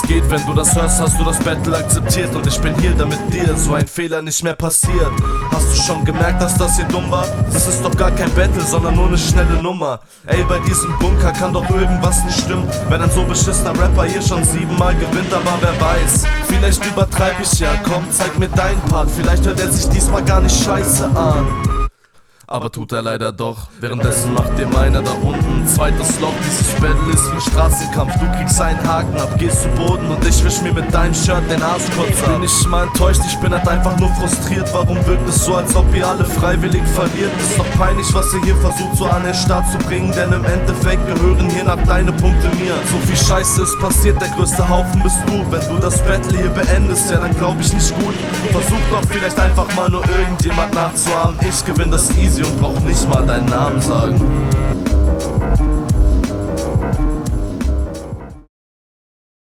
geht? Wenn du das hörst, hast du das Battle akzeptiert. Und ich bin hier, damit dir so ein Fehler nicht mehr passiert. Hast du schon gemerkt, dass das hier dumm war? Das ist doch gar kein Battle, sondern nur eine schnelle Nummer. Ey, bei diesem Bunker kann doch irgendwas nicht stimmen, wenn ein so beschissener Rapper hier schon 7-mal gewinnt, aber wer weiß. Vielleicht übertreib ich ja, komm, zeig mir deinen Part. Vielleicht hört er sich diesmal gar nicht scheiße an, aber tut er leider doch. Währenddessen macht dir meiner da unten ein zweites Loch. Dieses Battle ist wie ein Straßenkampf. Du kriegst einen Haken ab, gehst zu Boden und ich wisch mir mit deinem Shirt den Arsch kurz ab. Bin ich mal enttäuscht, ich bin halt einfach nur frustriert. Warum wirkt es so, als ob ihr alle freiwillig verliert? Ist doch peinlich, was ihr hier versucht so an den Start zu bringen, denn im Endeffekt gehören hier nach deine Punkte mir. So viel Scheiße ist passiert, der größte Haufen bist du. Wenn du das Battle hier beendest, ja dann glaub ich nicht gut. Versuch doch vielleicht einfach mal nur irgendjemand nachzuahmen. Ich gewinn das easy und brauch nicht mal deinen Namen sagen.